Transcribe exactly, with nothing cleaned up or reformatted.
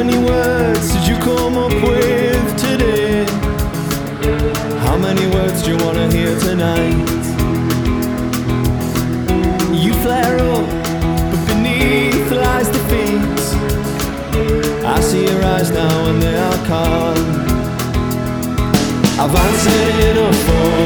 many words did you come up with today? How many words do you want to hear tonight? You flare up, but beneath lies defeat. I see your eyes now and they are calm. I've answered enough for